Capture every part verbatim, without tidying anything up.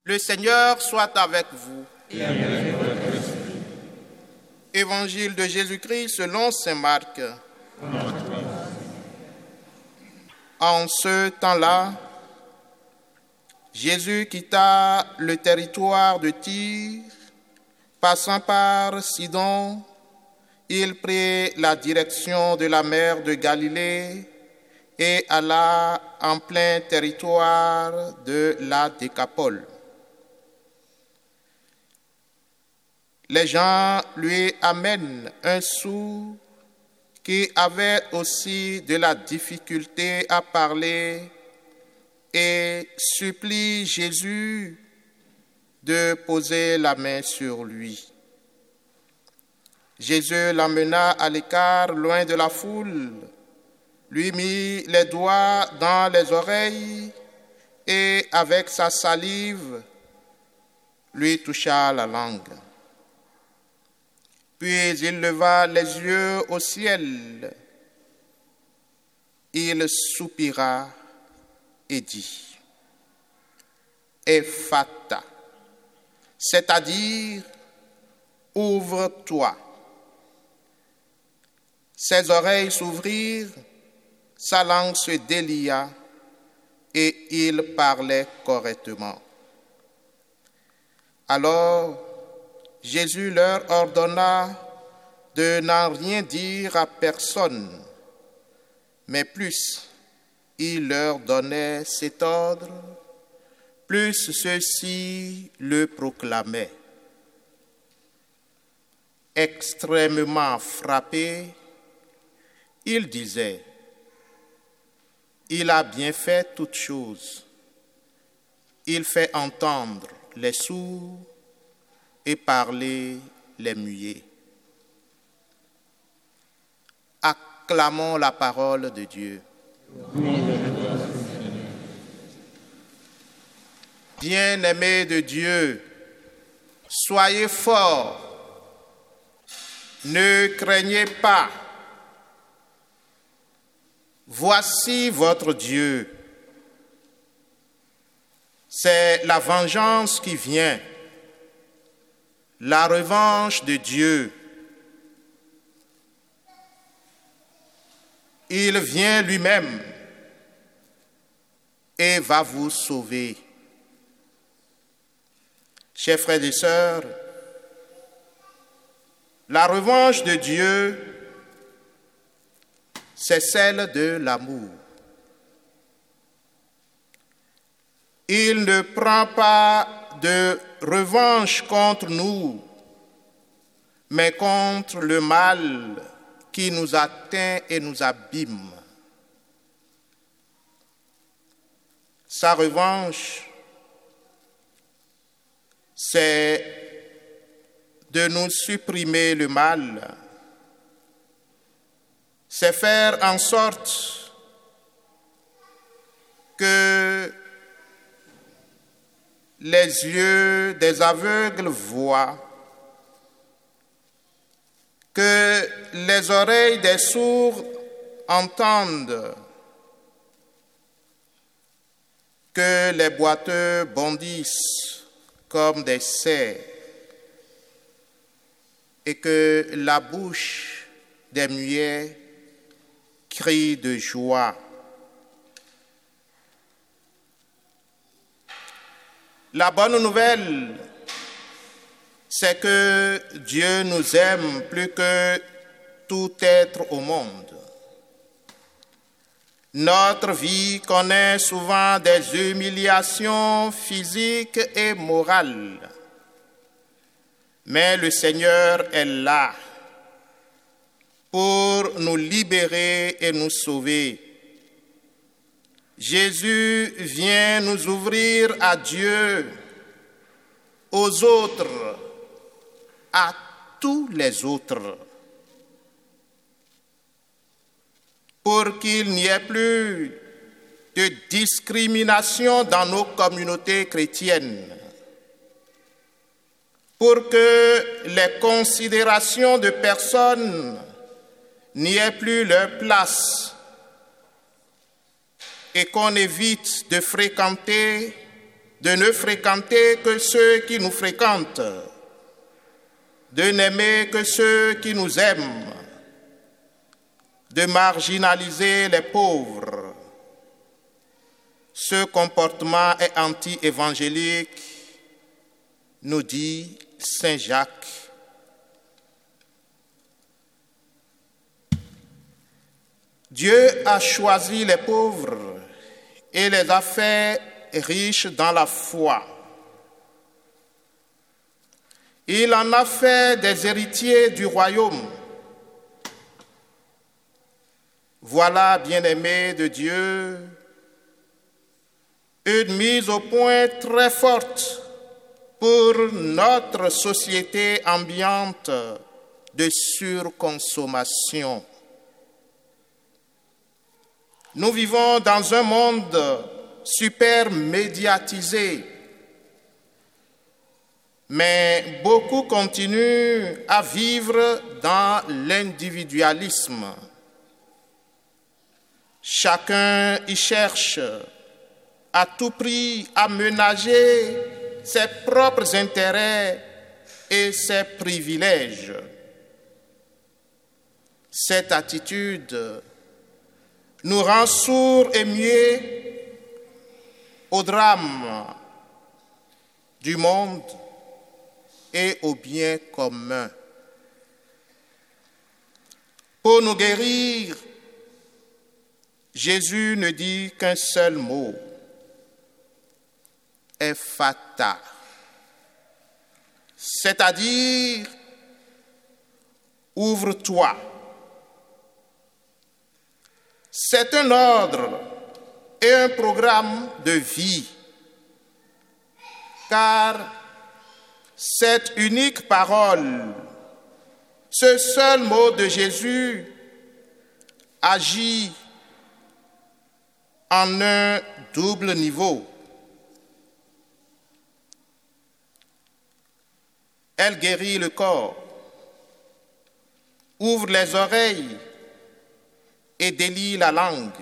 Le Seigneur soit avec vous. Et avec votre esprit. Évangile de Jésus-Christ selon saint Marc. En ce temps-là, Jésus quitta le territoire de Tyr, passant par Sidon, il prit la direction de la mer de Galilée et alla en plein territoire de la Décapole. Les gens lui amènent un sourd qui avait aussi de la difficulté à parler et supplie Jésus de poser la main sur lui. Jésus l'emmena à l'écart, loin de la foule, lui mit les doigts dans les oreilles et avec sa salive lui toucha la langue. Puis il leva les yeux au ciel. Il soupira et dit, « Ephata », c'est-à-dire « ouvre-toi ». Ses oreilles s'ouvrirent, sa langue se délia et il parlait correctement. Alors, Jésus leur ordonna de n'en rien dire à personne, mais plus il leur donnait cet ordre, plus ceux-ci le proclamaient. Extrêmement frappé, il disait, « Il a bien fait toutes choses. Il fait entendre les sourds et parler les muets. » Acclamons la parole de Dieu. Bien-aimés de Dieu, soyez forts, ne craignez pas. Voici votre Dieu. C'est la vengeance qui vient. La revanche de Dieu. Il vient lui-même et va vous sauver. Chers frères et sœurs, la revanche de Dieu, c'est celle de l'amour. Il ne prend pas de revanche contre nous, mais contre le mal qui nous atteint et nous abîme. Sa revanche, c'est de nous supprimer le mal, c'est faire en sorte que les yeux des aveugles voient, que les oreilles des sourds entendent, que les boiteux bondissent comme des cerfs et que la bouche des muets crie de joie. La bonne nouvelle, c'est que Dieu nous aime plus que tout être au monde. Notre vie connaît souvent des humiliations physiques et morales, mais le Seigneur est là pour nous libérer et nous sauver. Jésus vient nous ouvrir à Dieu, aux autres, à tous les autres, pour qu'il n'y ait plus de discrimination dans nos communautés chrétiennes, pour que les considérations de personnes n'y ait plus leur place et qu'on évite de fréquenter de ne fréquenter que ceux qui nous fréquentent, de n'aimer que ceux qui nous aiment, de marginaliser les pauvres. Ce comportement est anti-évangélique, nous dit Saint Jacques. Dieu a choisi les pauvres et les a fait riches dans la foi. Il en a fait des héritiers du royaume. Voilà, bien-aimés de Dieu, une mise au point très forte pour notre société ambiante de surconsommation. Nous vivons dans un monde super médiatisé, mais beaucoup continuent à vivre dans l'individualisme. Chacun y cherche à tout prix à ménager ses propres intérêts et ses privilèges. Cette attitude nous rend sourds et muets au drame du monde et au bien commun. Pour nous guérir, Jésus ne dit qu'un seul mot, Ephata, c'est-à-dire ouvre-toi. C'est un ordre et un programme de vie, car cette unique parole, ce seul mot de Jésus agit en un double niveau. Elle guérit le corps, ouvre les oreilles et délie la langue.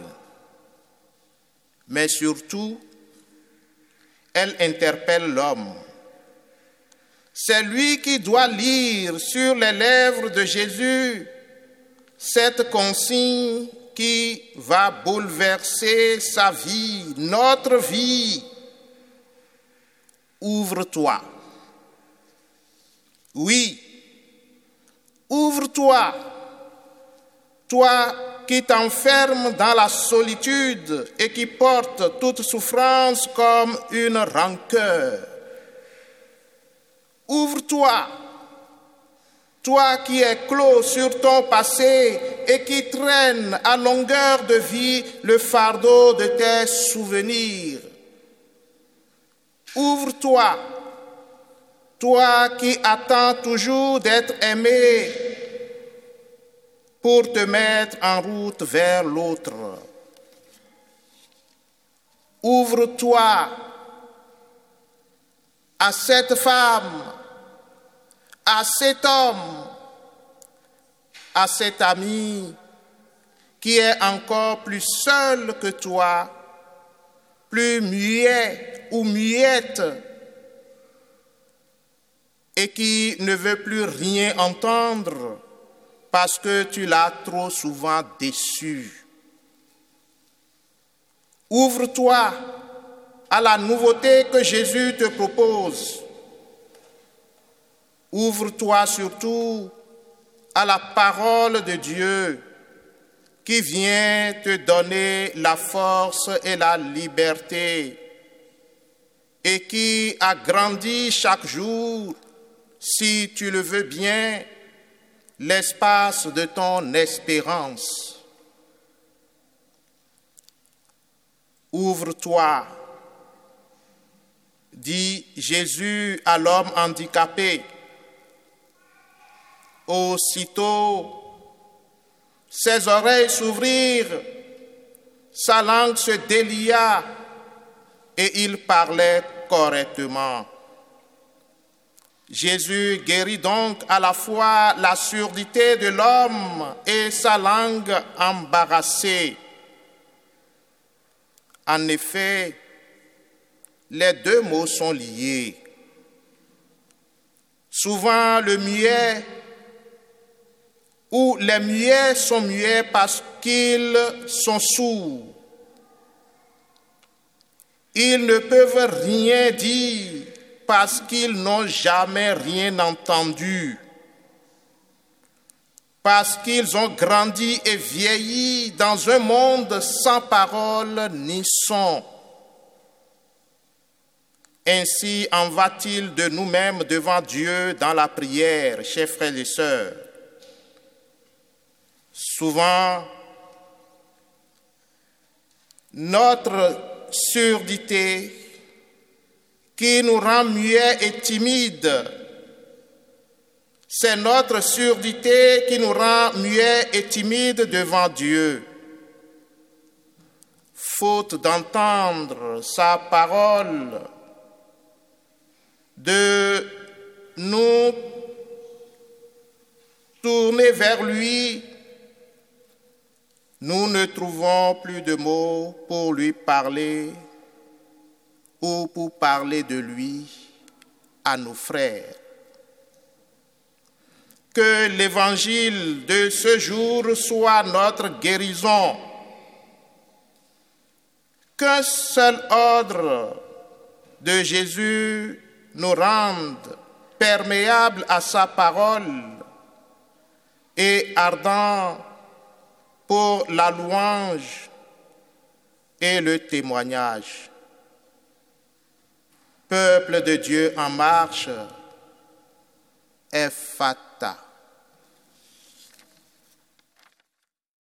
Mais surtout, elle interpelle l'homme. C'est lui qui doit lire sur les lèvres de Jésus cette consigne qui va bouleverser sa vie, notre vie. Ouvre-toi. Oui, ouvre-toi, toi qui t'enfermes dans la solitude et qui porte toute souffrance comme une rancœur. Ouvre-toi, toi qui es clos sur ton passé et qui traîne à longueur de vie le fardeau de tes souvenirs. Ouvre-toi, toi qui attends toujours d'être aimé pour te mettre en route vers l'autre. Ouvre-toi à cette femme, à cet homme, à cet ami qui est encore plus seul que toi, plus muet ou muette, et qui ne veut plus rien entendre parce que tu l'as trop souvent déçu. Ouvre-toi à la nouveauté que Jésus te propose. Ouvre-toi surtout à la parole de Dieu qui vient te donner la force et la liberté et qui agrandit chaque jour, si tu le veux bien, l'espace de ton espérance. Ouvre-toi, dit Jésus à l'homme handicapé. Aussitôt, ses oreilles s'ouvrirent, sa langue se délia et il parlait correctement. Jésus guérit donc à la fois la surdité de l'homme et sa langue embarrassée. En effet, les deux mots sont liés. Souvent, le muet ou les muets sont muets parce qu'ils sont sourds. Ils ne peuvent rien dire parce qu'ils n'ont jamais rien entendu, parce qu'ils ont grandi et vieilli dans un monde sans parole ni son. Ainsi en va-t-il de nous-mêmes devant Dieu dans la prière, chers frères et sœurs. Souvent, notre surdité qui nous rend muets et timides, c'est notre surdité qui nous rend muets et timides devant Dieu. Faute d'entendre sa parole, de nous tourner vers lui, nous ne trouvons plus de mots pour lui parler ou pour parler de lui à nos frères. Que l'évangile de ce jour soit notre guérison. Qu'un seul ordre de Jésus nous rende perméables à sa parole et ardents pour la louange et le témoignage. Peuple de Dieu en marche, Ephatha.